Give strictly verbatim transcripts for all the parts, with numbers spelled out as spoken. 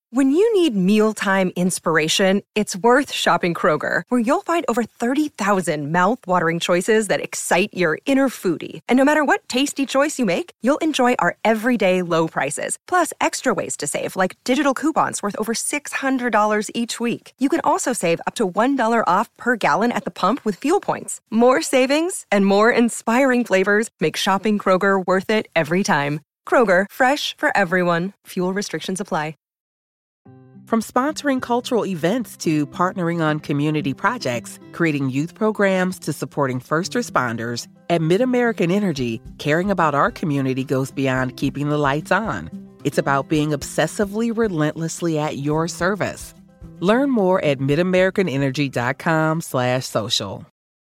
When you need mealtime inspiration, it's worth shopping Kroger, where you'll find over thirty thousand mouth-watering choices that excite your inner foodie. And no matter what tasty choice you make, you'll enjoy our everyday low prices, plus extra ways to save, like digital coupons worth over six hundred dollars each week. You can also save up to one dollar off per gallon at the pump with fuel points. More savings and more inspiring flavors make shopping Kroger worth it every time. Kroger, fresh for everyone. Fuel restrictions apply. From sponsoring cultural events to partnering on community projects, creating youth programs to supporting first responders, at MidAmerican Energy, caring about our community goes beyond keeping the lights on. It's about being obsessively relentlessly at your service. Learn more at midamericanenergy.com slash social.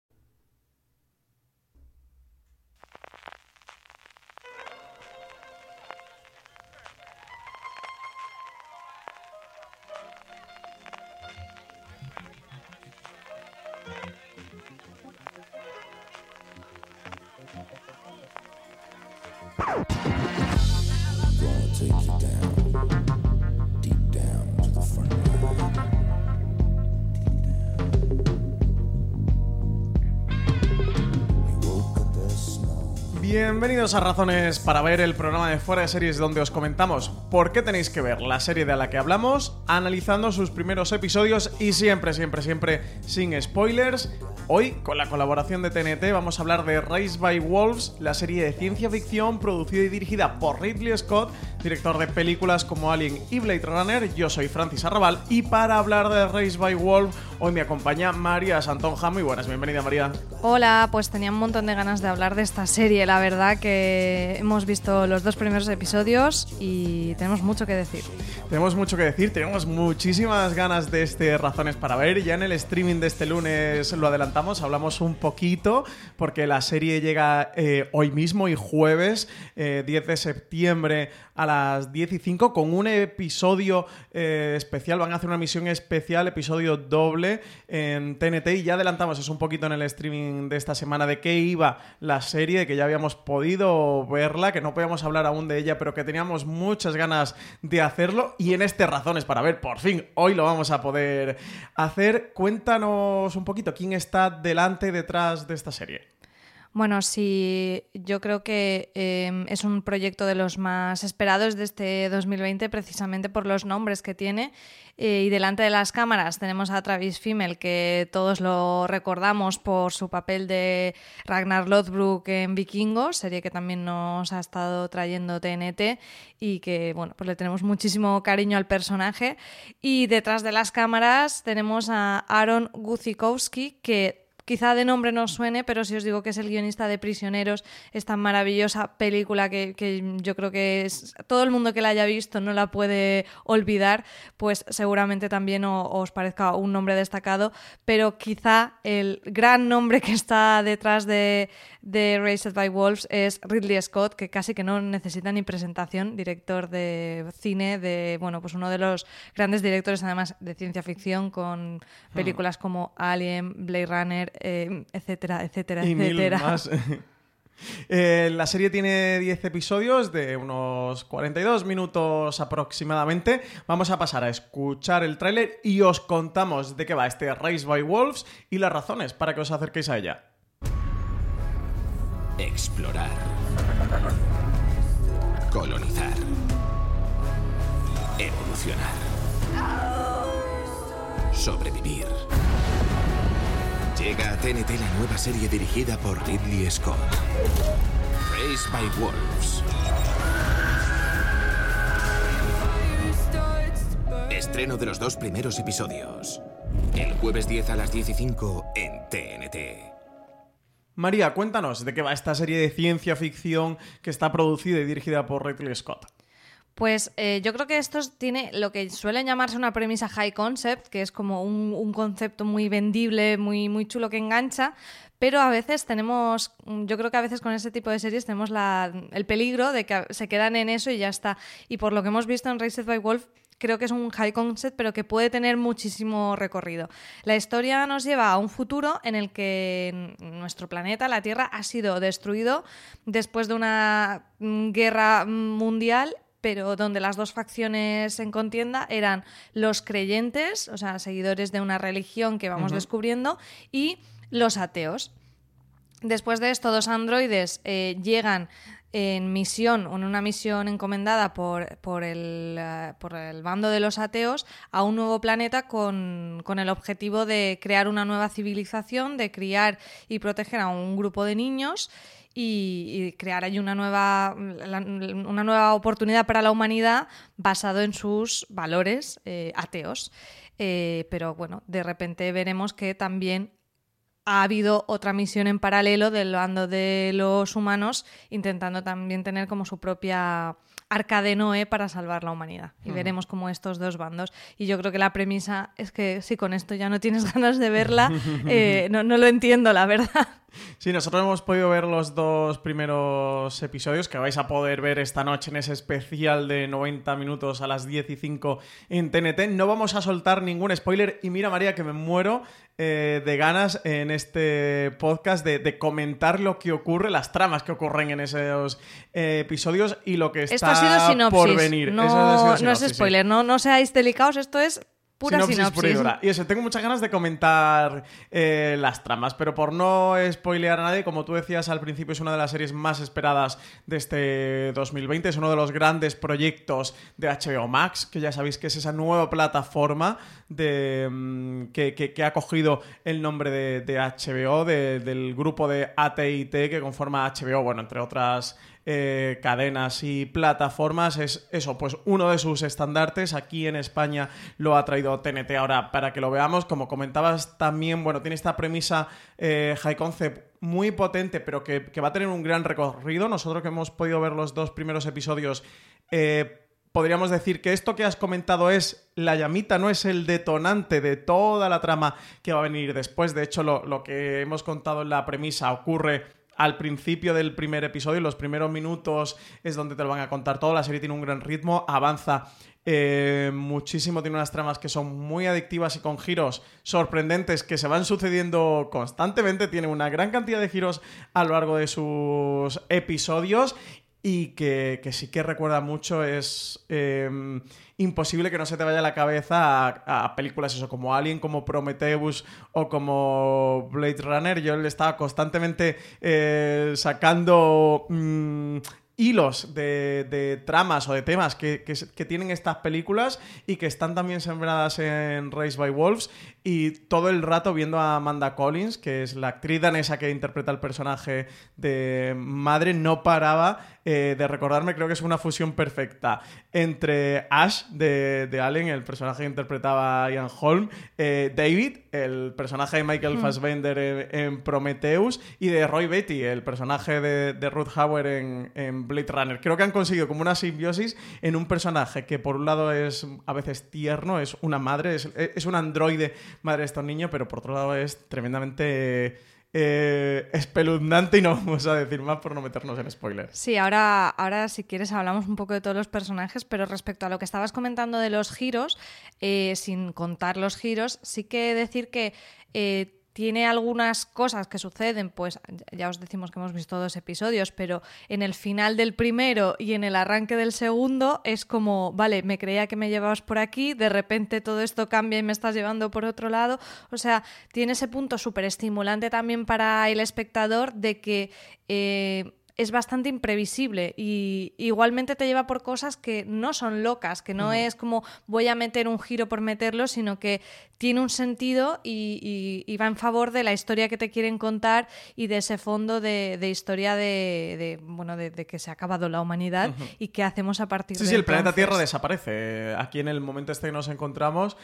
Bienvenidos a Razones para Ver, el programa de Fuera de Series donde os comentamos por qué tenéis que ver la serie de la que hablamos, analizando sus primeros episodios y siempre, siempre, siempre sin spoilers. Hoy, con la colaboración de T N T, vamos a hablar de Raised by Wolves, la serie de ciencia ficción producida y dirigida por Ridley Scott, director de películas como Alien y Blade Runner. Yo soy Francis Arrabal y para hablar de Raised by Wolves, hoy me acompaña María Santonja. Muy buenas, bienvenida María. Hola, pues tenía un montón de ganas de hablar de esta serie, la verdad que hemos visto los dos primeros episodios y tenemos mucho que decir. Tenemos mucho que decir, tenemos muchísimas ganas de este Razones para Ver. Ya en el streaming de este lunes lo adelantamos, hablamos un poquito porque la serie llega eh, hoy mismo y jueves eh, diez de septiembre a las diez y cinco con un episodio eh, especial. Van a hacer una emisión especial, episodio doble en T N T, y ya adelantamos es un poquito en el streaming de esta semana de qué iba la serie, de que ya habíamos podido verla, que no podíamos hablar aún de ella, pero que teníamos muchas ganas de hacerlo, y en este Razones para Ver, por fin, hoy lo vamos a poder hacer. Cuéntanos un poquito quién está delante y detrás de esta serie. Bueno, sí, yo creo que eh, es un proyecto de los más esperados de este dos mil veinte, precisamente por los nombres que tiene. Eh, y delante de las cámaras tenemos a Travis Fimmel, que todos lo recordamos por su papel de Ragnar Lothbrok en Vikingos, serie que también nos ha estado trayendo T N T y que, bueno, pues le tenemos muchísimo cariño al personaje. Y detrás de las cámaras tenemos a Aaron Guzikowski, que quizá de nombre no suene, pero si os digo que es el guionista de Prisioneros, esta maravillosa película que, que yo creo que es, todo el mundo que la haya visto no la puede olvidar, pues seguramente también o, os parezca un nombre destacado, pero quizá el gran nombre que está detrás de, de Raised by Wolves es Ridley Scott, que casi que no necesita ni presentación, director de cine, de bueno, pues uno de los grandes directores además de ciencia ficción, con películas como Alien, Blade Runner, Eh, etcétera, etcétera, y etcétera. Mil más. eh, la serie tiene diez episodios de unos cuarenta y dos minutos aproximadamente. Vamos a pasar a escuchar el tráiler y os contamos de qué va este Raised by Wolves y las razones para que os acerquéis a ella. Explorar. Colonizar. Evolucionar. Sobrevivir. Llega a T N T la nueva serie dirigida por Ridley Scott. Raised by Wolves. Estreno de los dos primeros episodios. El jueves diez a las diez y cinco en T N T. María, cuéntanos de qué va esta serie de ciencia ficción que está producida y dirigida por Ridley Scott. Pues eh, yo creo que esto tiene lo que suelen llamarse una premisa high concept, que es como un, un concepto muy vendible, muy, muy chulo que engancha, pero a veces tenemos, yo creo que a veces con este tipo de series tenemos la, el peligro de que se quedan en eso y ya está. Y por lo que hemos visto en Raised by Wolves, creo que es un high concept, pero que puede tener muchísimo recorrido. La historia nos lleva a un futuro en el que nuestro planeta, la Tierra, ha sido destruido después de una guerra mundial, pero donde las dos facciones en contienda eran los creyentes, o sea, seguidores de una religión que vamos uh-huh. descubriendo, y los ateos. Después de esto, dos androides eh, llegan en misión, en una misión encomendada por, por, el, uh, por el bando de los ateos a un nuevo planeta con, con el objetivo de crear una nueva civilización, de criar y proteger a un grupo de niños y, y crear ahí una nueva, la, una nueva oportunidad para la humanidad basado en sus valores eh, ateos. Eh, pero bueno, de repente veremos que también ha habido otra misión en paralelo del bando de los humanos intentando también tener como su propia Arca de Noé para salvar la humanidad. Y uh-huh. veremos como estos dos bandos. Y yo creo que la premisa es que si con esto ya no tienes ganas de verla, eh, no, no lo entiendo, la verdad. Sí, nosotros hemos podido ver los dos primeros episodios que vais a poder ver esta noche en ese especial de noventa minutos a las diez y cinco en T N T. No vamos a soltar ningún spoiler y mira, María, que me muero eh, de ganas en este podcast de, de comentar lo que ocurre, las tramas que ocurren en esos eh, episodios y lo que está esto ha sido sinopsis, por venir. No, Eso ha sido sinopsis, no es spoiler, sí. no, no seáis delicados, esto es pura sinopsis. sinopsis. Pura y dura. Y eso, tengo muchas ganas de comentar eh, las tramas, pero por no spoilear a nadie, como tú decías al principio, es una de las series más esperadas de este dos mil veinte, es uno de los grandes proyectos de H B O Max, que ya sabéis que es esa nueva plataforma de, um, que, que, que ha cogido el nombre de, de H B O, de, del grupo de A T y T que conforma H B O, bueno, entre otras Eh, cadenas y plataformas. Es eso, pues uno de sus estandartes. Aquí en España lo ha traído T N T ahora para que lo veamos. Como comentabas también, bueno, tiene esta premisa eh, high concept muy potente, pero que, que va a tener un gran recorrido. Nosotros que hemos podido ver los dos primeros episodios, eh, podríamos decir que esto que has comentado es la llamita, no es el detonante de toda la trama que va a venir después. De hecho, lo, lo que hemos contado en la premisa ocurre al principio del primer episodio. Los primeros minutos es donde te lo van a contar todo. La serie tiene un gran ritmo, avanza eh, muchísimo, tiene unas tramas que son muy adictivas y con giros sorprendentes que se van sucediendo constantemente. Tiene una gran cantidad de giros a lo largo de sus episodios y que, que sí que recuerda mucho. Es eh, imposible que no se te vaya a la cabeza a, a películas eso, como Alien, como Prometheus o como Blade Runner. Yo le estaba constantemente eh, sacando mmm, hilos de, de tramas o de temas que, que, que tienen estas películas y que están también sembradas en Raised by Wolves, y todo el rato viendo a Amanda Collins, que es la actriz danesa que interpreta el personaje de madre, no paraba eh, de recordarme. Creo que es una fusión perfecta entre Ash de, de Alien, el personaje que interpretaba Ian Holm, eh, David, el personaje de Michael mm. Fassbender en, en Prometheus, y de Roy Batty, el personaje de, de Ruth Hauer en, en Blade Runner. Creo que han conseguido como una simbiosis en un personaje que por un lado es a veces tierno, es una madre, es, es un androide madre de estos niños, pero por otro lado es tremendamente eh, espeluznante, y no vamos a decir más por no meternos en spoilers. Sí, ahora, ahora si quieres hablamos un poco de todos los personajes, pero respecto a lo que estabas comentando de los giros, eh, sin contar los giros, sí que decir que eh, tiene algunas cosas que suceden, pues ya os decimos que hemos visto dos episodios, pero en el final del primero y en el arranque del segundo es como, vale, me creía que me llevabas por aquí, de repente todo esto cambia y me estás llevando por otro lado. O sea, tiene ese punto súper estimulante también para el espectador de que Eh, es bastante imprevisible y igualmente te lleva por cosas que no son locas, que no uh-huh. es como voy a meter un giro por meterlo, sino que tiene un sentido y, y, y va en favor de la historia que te quieren contar y de ese fondo de, de historia de, de bueno de, de que se ha acabado la humanidad uh-huh. y qué hacemos a partir sí, de sí, entonces. El planeta Tierra desaparece. Aquí en el momento este que nos encontramos,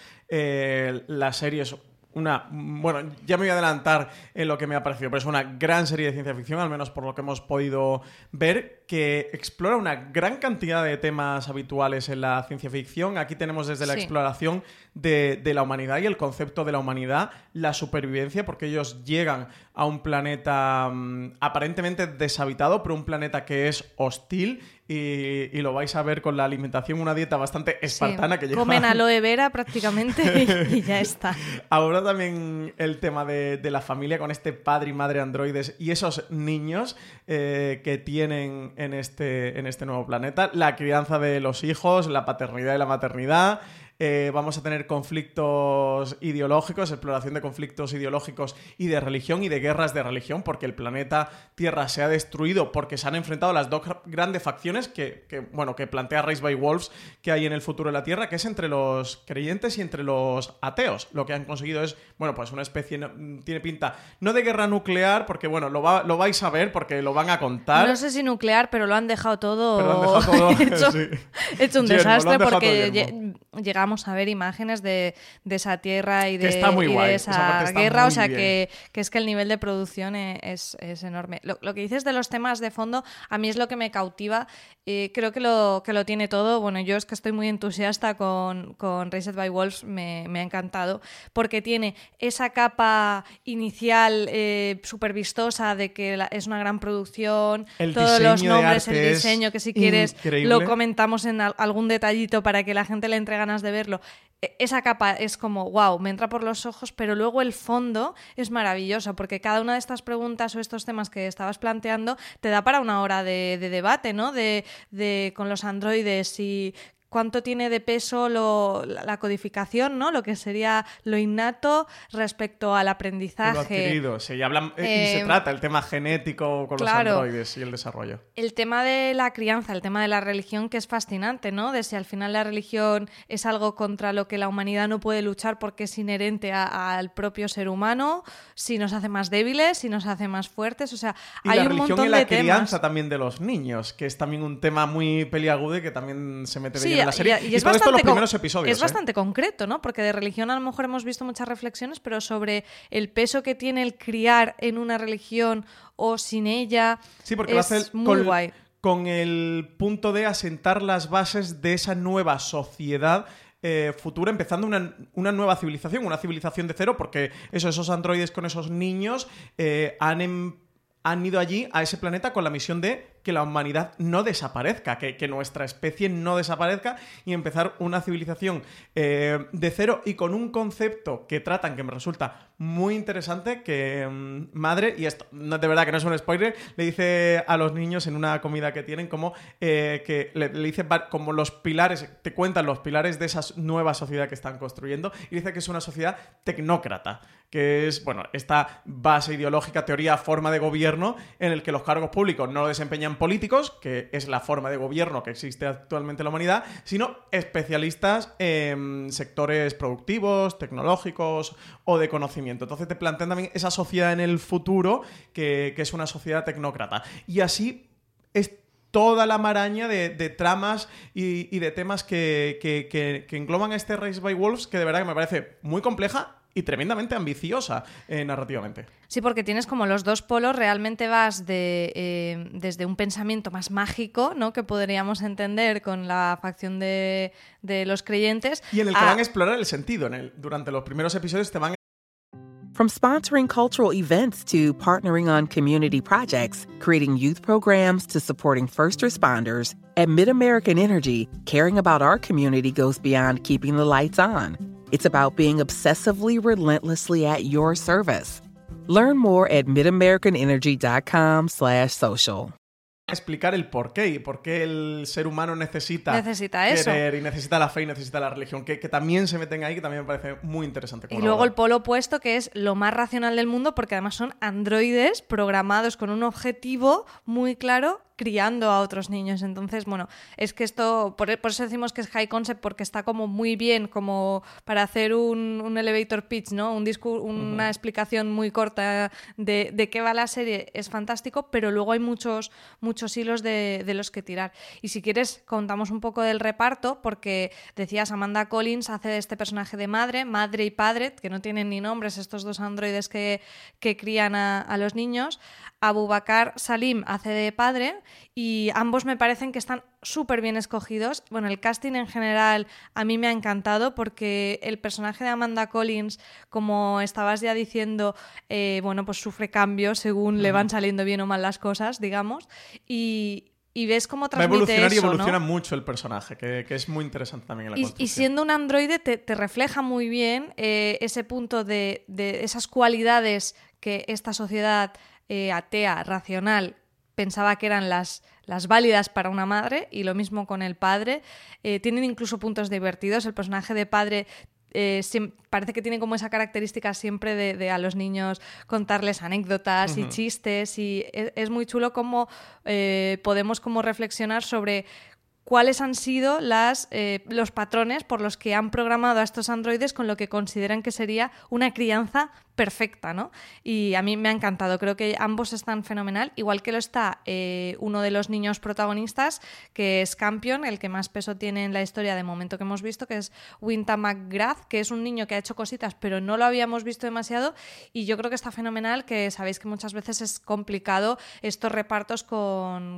eh, la serie es una, bueno, ya me voy a adelantar en lo que me ha parecido, pero es una gran serie de ciencia ficción, al menos por lo que hemos podido ver, que explora una gran cantidad de temas habituales en la ciencia ficción. Aquí tenemos desde la sí. exploración de, de la humanidad y el concepto de la humanidad, la supervivencia, porque ellos llegan a un planeta um, aparentemente deshabitado, pero un planeta que es hostil. Y, y lo vais a ver con la alimentación, una dieta bastante espartana sí, que lleva... Comen aloe vera prácticamente y, y ya está. Ahora también el tema de, de la familia con este padre y madre androides y esos niños eh, que tienen en este, en este nuevo planeta. La crianza de los hijos, la paternidad y la maternidad. Eh, vamos a tener conflictos ideológicos, exploración de conflictos ideológicos y de religión y de guerras de religión, porque el planeta Tierra se ha destruido porque se han enfrentado las dos grandes facciones que, que, bueno, que plantea Raised by Wolves que hay en el futuro de la Tierra, que es entre los creyentes y entre los ateos. Lo que han conseguido es, bueno, pues una especie, no, tiene pinta, no de guerra nuclear, porque bueno, lo, va, lo vais a ver porque lo van a contar. No sé si nuclear, pero lo han dejado todo, pero lo han dejado todo hecho, sí. hecho un Yermo, desastre porque lle- llegamos a ver imágenes de, de esa tierra y de, está muy y guay. de Esa esa, parte está guerra, muy o sea bien. que, que es que el nivel de producción es, es enorme. Lo, lo que dices de los temas de fondo, a mí es lo que me cautiva. Eh, creo que lo, que lo tiene todo. Bueno, yo es que estoy muy entusiasta con, con Raised by Wolves, me, me ha encantado, porque tiene esa capa inicial eh, súper vistosa de que la, es una gran producción, El todos diseño los de nombres, arte el es diseño, que si quieres increíble. lo comentamos en al- algún detallito para que la gente le entre ganas de verlo. Esa capa es como, wow, me entra por los ojos, pero luego el fondo es maravilloso, porque cada una de estas preguntas o estos temas que estabas planteando te da para una hora de, de debate, ¿no? De, de con los androides y cuánto tiene de peso lo, la codificación, ¿no? Lo que sería lo innato respecto al aprendizaje. Lo adquirido, sí, y, hablan, Eh, y se trata el tema genético con claro. los androides y el desarrollo. El tema de la crianza, el tema de la religión, que es fascinante, ¿no? De si al final la religión es algo contra lo que la humanidad no puede luchar porque es inherente a- al propio ser humano, si nos hace más débiles, si nos hace más fuertes, o sea, Y hay la un religión montón y la de crianza temas. también de los niños, que es también un tema muy peliagudo y que también se mete de Sí, lleno en la serie. y, Y, y es todo esto en los bastante con- primeros episodios. Es ¿eh? bastante concreto, ¿no? Porque de religión a lo mejor hemos visto muchas reflexiones, pero sobre el peso que tiene el criar en una religión o sin ella Sí, porque es lo hace muy con, guay. con el punto de asentar las bases de esa nueva sociedad eh, futura, empezando una, una nueva civilización, una civilización de cero, porque eso, esos androides con esos niños eh, han, em- han ido allí a ese planeta con la misión de que la humanidad no desaparezca, que, que nuestra especie no desaparezca y empezar una civilización eh, de cero y con un concepto que tratan que me resulta muy interesante, que mmm, madre, y esto no, de verdad que no es un spoiler, le dice a los niños en una comida que tienen como eh, que le, le dice como los pilares, te cuentan los pilares de esa nueva sociedad que están construyendo y dice que es una sociedad tecnócrata, que es, bueno, esta base ideológica, teoría, forma de gobierno en el que los cargos públicos no lo desempeñan políticos, que es la forma de gobierno que existe actualmente en la humanidad, sino especialistas en sectores productivos, tecnológicos o de conocimiento. Entonces te plantean también esa sociedad en el futuro que, que es una sociedad tecnócrata. Y así es toda la maraña de, de tramas y, y de temas que, que, que, que engloban a este Raised by Wolves, que de verdad que me parece muy compleja y tremendamente ambiciosa eh, narrativamente. Sí, porque tienes como los dos polos, realmente vas de, eh, desde un pensamiento más mágico, ¿no? Que podríamos entender con la facción de, de los creyentes. Y en el que a... van a explorar el sentido. En el, durante los primeros episodios te van From sponsoring cultural events to partnering on community projects, creating youth programs to supporting first responders, at MidAmerican Energy, caring about our community goes beyond keeping the lights on. It's about being obsessively relentlessly at your service. Learn more at midamericanenergy.com slash social. Explicar el por qué y por qué el ser humano necesita, necesita eso. querer y necesita la fe y necesita la religión, que, que también se meten ahí, que también me parece muy interesante. Y luego el polo opuesto, que es lo más racional del mundo, porque además son androides programados con un objetivo muy claro, criando a otros niños. Entonces, bueno, es que esto, por, por eso decimos que es high concept, porque está como muy bien como para hacer un, un elevator pitch, ¿no? Un discur- una uh-huh. explicación muy corta de, de qué va la serie, es fantástico, pero luego hay muchos, muchos hilos de, de los que tirar. Y si quieres, contamos un poco del reparto, porque decías, Amanda Collins hace de este personaje de madre, madre y padre, que no tienen ni nombres, estos dos androides que, que crían a, a los niños. Abubakar Salim hace de padre y ambos me parecen que están súper bien escogidos. Bueno, el casting en general a mí me ha encantado porque el personaje de Amanda Collins, como estabas ya diciendo, eh, bueno, pues sufre cambios según uh-huh. le van saliendo bien o mal las cosas, digamos, y... Y ves cómo transmite eso, va a evolucionar y evoluciona ¿no? mucho el personaje, que, que es muy interesante también en la y, construcción. Y siendo un androide te, te refleja muy bien eh, ese punto de, de esas cualidades que esta sociedad eh, atea, racional, pensaba que eran las, las válidas para una madre, y lo mismo con el padre. Eh, tienen incluso puntos divertidos. El personaje de padre eh, sim- parece que tiene como esa característica siempre de, de a los niños contarles anécdotas uh-huh. y chistes, y es, es muy chulo cómo eh, podemos como reflexionar sobre cuáles han sido las, eh, los patrones por los que han programado a estos androides con lo que consideran que sería una crianza perfecta, ¿no? Y a mí me ha encantado, creo que ambos están fenomenal, igual que lo está eh, uno de los niños protagonistas, que es Campion, el que más peso tiene en la historia de momento que hemos visto, que es Winta McGrath, que es un niño que ha hecho cositas pero no lo habíamos visto demasiado, y yo creo que está fenomenal, que sabéis que muchas veces es complicado estos repartos con,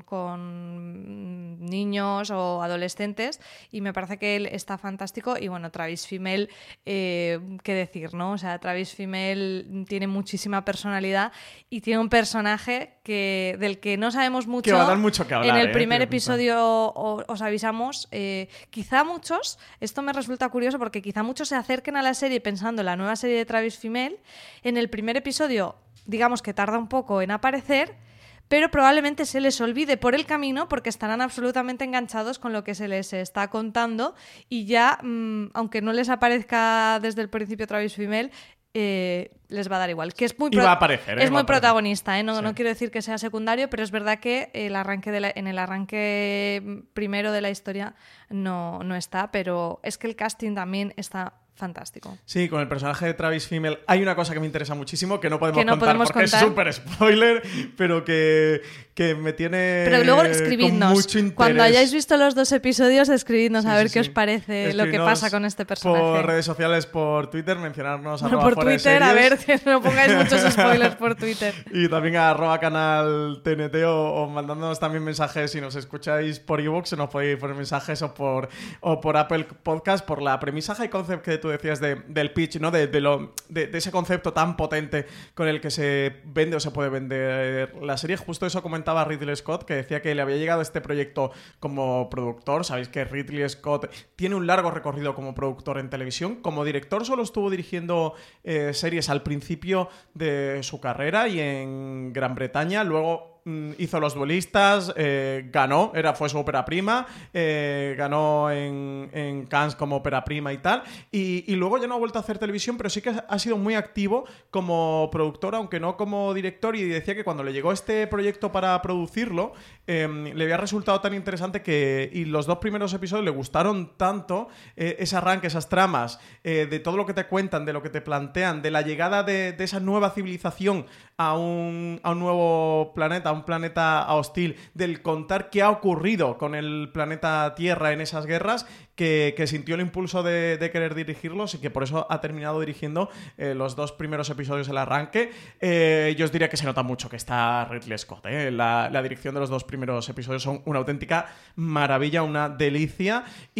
con niños o adolescentes, y me parece que él está fantástico. Y bueno, Travis Fimmel, eh, qué decir, ¿no? O sea, Travis Fimmel tiene muchísima personalidad y tiene un personaje que, del que no sabemos mucho. Que va a dar mucho que hablar. En el ¿eh? primer episodio o, os avisamos. Eh, quizá muchos, esto me resulta curioso porque quizá muchos se acerquen a la serie pensando en la nueva serie de Travis Fimmel. En el primer episodio, digamos que tarda un poco en aparecer, pero probablemente se les olvide por el camino porque estarán absolutamente enganchados con lo que se les está contando, y ya, mmm, aunque no les aparezca desde el principio Travis Fimmel, Eh, les va a dar igual, que es muy, pro- va a aparecer, ¿eh? es muy aparecer. protagonista, ¿eh? no, sí. no quiero decir que sea secundario, pero es verdad que el arranque de la, en el arranque primero de la historia no, no está, pero es que el casting también está fantástico. Sí, con el personaje de Travis Fimmel hay una cosa que me interesa muchísimo, que no podemos que no contar podemos porque contar. es súper spoiler, pero que, que me tiene Pero luego con escribidnos, mucho interés. cuando hayáis visto los dos episodios, escribidnos sí, a ver sí, qué sí. os parece lo que pasa con este personaje. Por redes sociales, por Twitter, mencionarnos no, arroba por fuera de Twitter, a ver, series. que no pongáis muchos spoilers por Twitter. Y también a arroba canal T N T, o, o mandándonos también mensajes si nos escucháis por iVoox, nos podéis poner mensajes, o por, o por Apple Podcast, por la premisa high concept que tú decías de, del pitch, ¿no? De, de, lo, de, de ese concepto tan potente con el que se vende o se puede vender la serie. Justo eso comentaba Ridley Scott, que decía que le había llegado este proyecto como productor. Sabéis que Ridley Scott tiene un largo recorrido como productor en televisión. Como director solo estuvo dirigiendo eh, series al principio de su carrera y en Gran Bretaña. Luego hizo Los Duelistas, eh, ganó, era, fue su ópera prima, eh, ganó en, en Cannes como ópera prima y tal, y, y luego ya no ha vuelto a hacer televisión, pero sí que ha sido muy activo como productor, aunque no como director, y decía que cuando le llegó este proyecto para producirlo, eh, le había resultado tan interesante que, y los dos primeros episodios le gustaron tanto, eh, ese arranque, esas tramas, eh, de todo lo que te cuentan, de lo que te plantean, de la llegada de, de esa nueva civilización a un, a un nuevo planeta, a un planeta hostil, del contar qué ha ocurrido con el planeta Tierra en esas guerras, que, que sintió el impulso de, de querer dirigirlos, y que por eso ha terminado dirigiendo eh, los dos primeros episodios del arranque. Eh, yo os diría que se nota mucho que está Ridley Scott, ¿eh? la, la dirección de los dos primeros episodios son una auténtica maravilla, una delicia,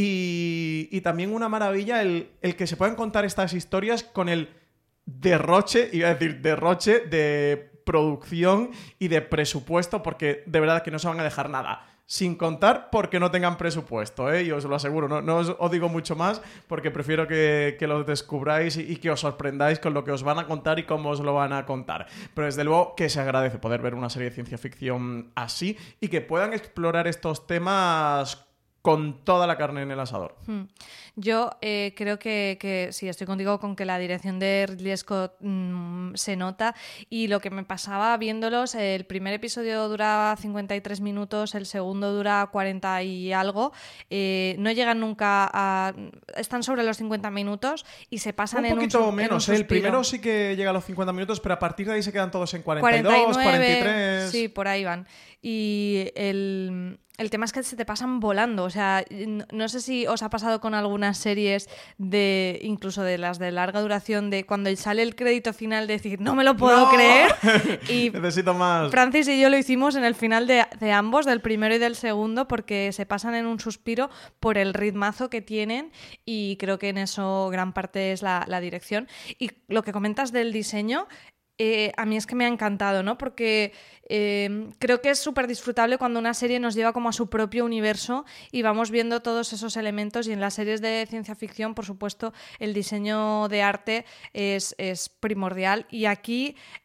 y, y también una maravilla el, el que se puedan contar estas historias con el derroche, iba a decir derroche de producción y de presupuesto, porque de verdad que no se van a dejar nada sin contar porque no tengan presupuesto, ¿eh? Y os lo aseguro, no, no os, os digo mucho más porque prefiero que, que lo descubráis y, y que os sorprendáis con lo que os van a contar y cómo os lo van a contar. Pero desde luego que se agradece poder ver una serie de ciencia ficción así y que puedan explorar estos temas con toda la carne en el asador. Hmm. Yo eh, creo que, que sí, estoy contigo con que la dirección de Ridley Scott mmm, se nota, y lo que me pasaba viéndolos, el primer episodio dura cincuenta y tres minutos, el segundo dura cuarenta y algo, eh, no llegan nunca a... están sobre los cincuenta minutos y se pasan un en un poquito un menos, en un ¿eh? El primero sí que llega a los cincuenta minutos, pero a partir de ahí se quedan todos en cuarenta y dos, cuarenta y nueve, cuarenta y tres... Sí, por ahí van. Y el... El tema es que se te pasan volando, o sea, no sé si os ha pasado con algunas series, de incluso de las de larga duración, de cuando sale el crédito final decir, no me lo puedo ¡No! creer. Y necesito más. Francis y yo lo hicimos en el final de, de ambos, del primero y del segundo, porque se pasan en un suspiro por el ritmazo que tienen, y creo que en eso gran parte es la, la dirección. Y lo que comentas del diseño, Eh, a mí es que me ha encantado, ¿no? Porque eh, creo que es súper disfrutable cuando una serie nos lleva como a su propio universo y vamos viendo todos esos elementos, y en las series de ciencia ficción, por supuesto, el diseño de arte es, es primordial, y aquí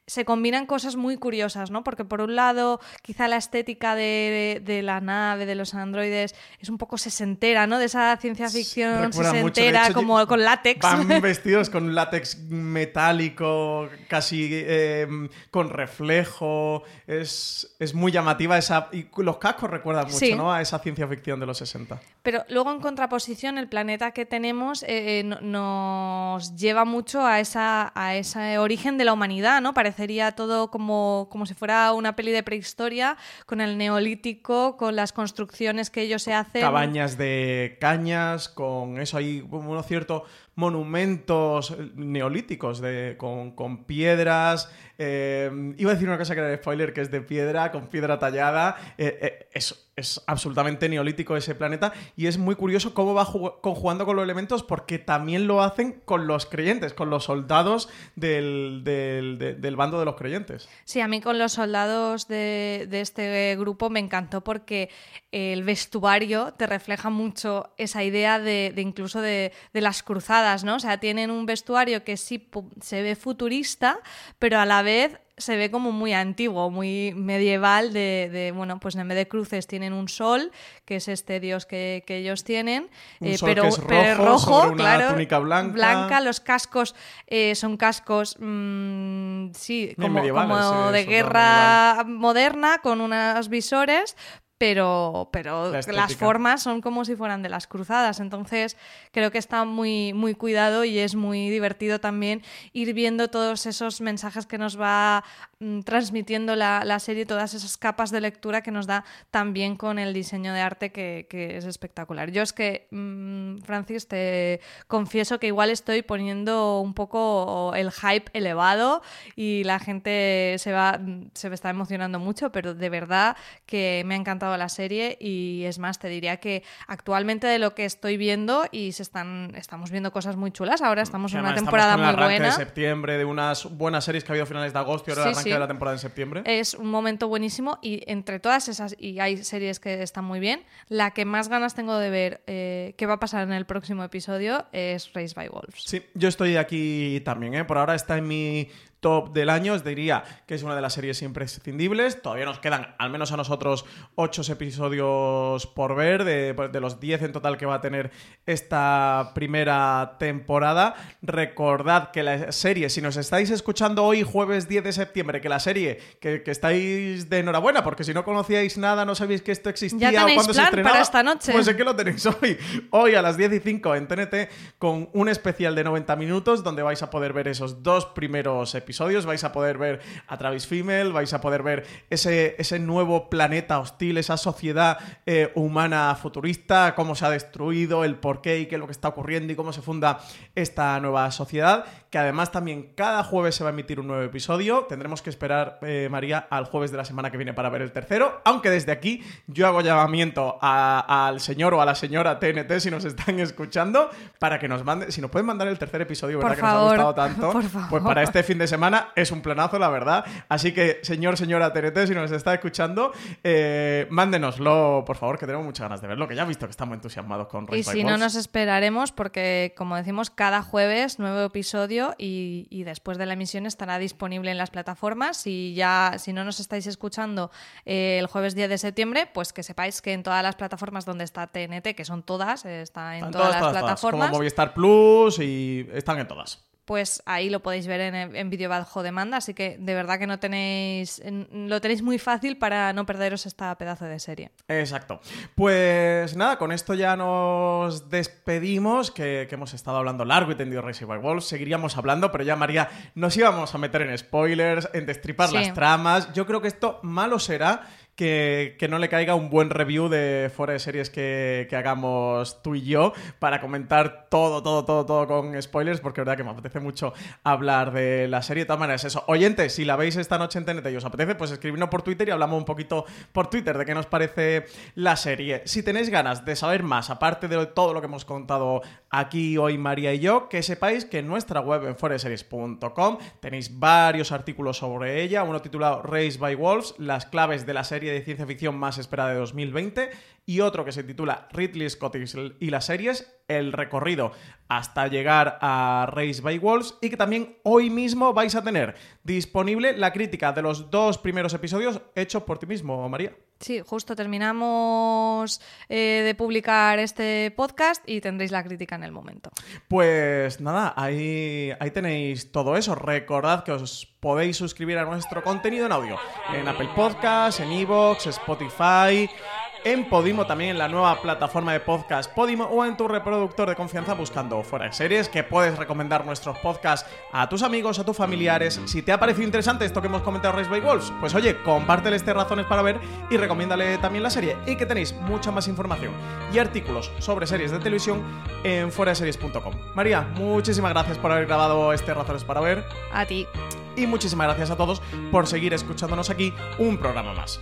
se combinan cosas muy curiosas, ¿no? Porque por un lado, quizá la estética de, de, de la nave, de los androides, es un poco sesentera, ¿no? De esa ciencia ficción Recuerda sesentera, mucho. como con látex. Van vestidos con látex metálico, casi eh, con reflejo. Es, es muy llamativa esa... Y los cascos recuerdan mucho, sí. ¿no? A esa ciencia ficción de los sesenta. Pero luego, en contraposición, el planeta que tenemos eh, no, nos lleva mucho a, esa, a ese origen de la humanidad, ¿no? Parecería todo como, como si fuera una peli de prehistoria, con el neolítico, con las construcciones que ellos se hacen. Cabañas de cañas, con eso ahí, unos ciertos monumentos neolíticos de, con, con piedras. Eh, iba a decir una cosa que era de spoiler, que es de piedra, con piedra tallada. Eh, eh, es, es absolutamente neolítico ese planeta y es muy curioso cómo va jug- conjugando con los elementos, porque también lo hacen con los creyentes, con los soldados del, del, de, del bando de los creyentes. Sí, a mí con los soldados de, de este grupo me encantó porque el vestuario te refleja mucho esa idea de, de incluso de, de las cruzadas, ¿no? O sea, tienen un vestuario que sí se ve futurista, pero a la vez se ve como muy antiguo, muy medieval, de, de bueno, pues en vez de cruces tienen un sol, que es este dios que, que ellos tienen, un eh, sol pero, que es rojo, pero es rojo, sobre una claro, túnica blanca. blanca. Los cascos eh, son cascos, mmm, sí, como, medievales, como sí, de guerra medieval. Moderna, con unos visores, pero, pero La las formas son como si fueran de las cruzadas. Entonces creo que está muy, muy cuidado y es muy divertido también ir viendo todos esos mensajes que nos va mm, transmitiendo la, la serie, todas esas capas de lectura que nos da también con el diseño de arte, que, que es espectacular. Yo es que, mmm, Francis, te confieso que igual estoy poniendo un poco el hype elevado y la gente se va, se me está emocionando mucho, pero de verdad que me ha encantado la serie. Y es más, te diría que actualmente, de lo que estoy viendo, y se están estamos viendo cosas muy chulas. Ahora estamos en una temporada muy buena. Estamos con el arranque de septiembre, de unas buenas series que ha habido a finales de agosto y ahora sí, el arranque sí. de la temporada en septiembre. Es un momento buenísimo y entre todas esas, y hay series que están muy bien, la que más ganas tengo de ver eh, qué va a pasar en el próximo episodio es Raised by Wolves. Sí, yo estoy aquí también, ¿eh? Por ahora está en mi top del año. Os diría que es una de las series imprescindibles. Todavía nos quedan, al menos a nosotros, ocho episodios por ver, de, de los diez en total que va a tener esta primera temporada. Recordad que la serie, si nos estáis escuchando hoy, jueves diez de septiembre, que la serie, que, que estáis de enhorabuena, porque si no conocíais nada, no sabéis que esto existía ya o cuándo se estrenaba, para esta noche. Pues es que lo tenéis hoy, hoy a las diez y cinco en T N T, con un especial de noventa minutos donde vais a poder ver esos dos primeros episodios. episodios vais a poder ver a Travis Fimmel, vais a poder ver ese, ese nuevo planeta hostil, esa sociedad eh, humana futurista, cómo se ha destruido, el porqué y qué es lo que está ocurriendo y cómo se funda esta nueva sociedad, que además también cada jueves se va a emitir un nuevo episodio. Tendremos que esperar, eh, María, al jueves de la semana que viene para ver el tercero, aunque desde aquí yo hago llamamiento a, al señor o a la señora T N T, si nos están escuchando, para que nos mande, si nos pueden mandar el tercer episodio, ¿verdad? Por que favor, nos ha gustado tanto, por favor. Pues para este fin de semana es un planazo, la verdad. Así que, señor, señora T N T, si nos está escuchando, eh, mándenoslo, por favor, que tenemos muchas ganas de verlo, que ya he visto que estamos entusiasmados con Raised by Y si Wolves. no, nos esperaremos porque, como decimos, cada jueves nuevo episodio y, y después de la emisión estará disponible en las plataformas. Y ya, si no nos estáis escuchando eh, el jueves diez de septiembre, pues que sepáis que en todas las plataformas donde está T N T, que son todas, está en Están todas, todas, las todas, plataformas, todas, como Movistar Plus, y están en todas. Pues ahí lo podéis ver en, en vídeo bajo demanda, así que de verdad que no tenéis lo tenéis muy fácil para no perderos esta pedazo de serie. Exacto. Pues nada, con esto ya nos despedimos, que, que hemos estado hablando largo y tendido Raised by Wolves. Seguiríamos hablando, pero ya, María, nos íbamos a meter en spoilers, en destripar Sí. las tramas. Yo creo que esto malo será Que, que no le caiga un buen review de fuera de series que, que hagamos tú y yo para comentar todo, todo, todo, todo con spoilers, porque es verdad que me apetece mucho hablar de la serie. De todas maneras, eso. Oyentes, si la veis esta noche en T N T y os apetece, pues escribidnos por Twitter y hablamos un poquito por Twitter de qué nos parece la serie. Si tenéis ganas de saber más, aparte de todo lo que hemos contado aquí hoy María y yo, que sepáis que en nuestra web, en fuera de series punto com, tenéis varios artículos sobre ella, uno titulado Raised by Wolves, las claves de la serie de ciencia ficción más esperada de dos mil veinte, y otro que se titula Ridley Scott y las series, el recorrido hasta llegar a Raised by Wolves, y que también hoy mismo vais a tener disponible la crítica de los dos primeros episodios hechos por ti mismo, María. Sí, justo terminamos eh, de publicar este podcast y tendréis la crítica en el momento. Pues nada, ahí, ahí tenéis todo eso. Recordad que os podéis suscribir a nuestro contenido en audio en Apple Podcasts, en iVoox, Spotify, en Podimo, también en la nueva plataforma de podcast Podimo, o en tu reproductor de confianza buscando Fuera de Series, que puedes recomendar nuestros podcasts a tus amigos, a tus familiares. Si te ha parecido interesante esto que hemos comentado Raised by Wolves, pues oye, compártele este Razones para Ver y recomiéndale también la serie, y que tenéis mucha más información y artículos sobre series de televisión en fuera de series punto com. María, muchísimas gracias por haber grabado este Razones para Ver. A ti. Y muchísimas gracias a todos por seguir escuchándonos aquí un programa más.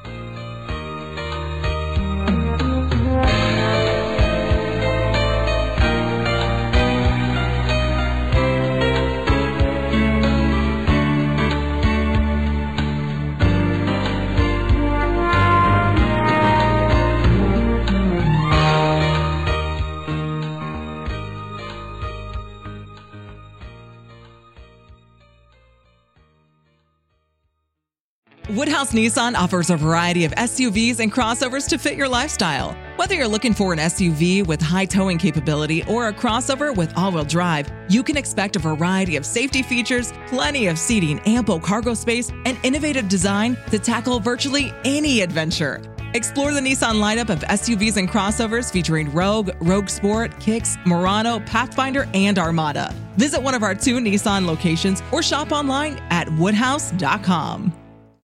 Woodhouse Nissan offers a variety of S U Vs and crossovers to fit your lifestyle. Whether you're looking for an S U V with high towing capability or a crossover with all-wheel drive, you can expect a variety of safety features, plenty of seating, ample cargo space, and innovative design to tackle virtually any adventure. Explore the Nissan lineup of S U Vs and crossovers featuring Rogue, Rogue Sport, Kicks, Murano, Pathfinder, and Armada. Visit one of our two Nissan locations or shop online at woodhouse dot com.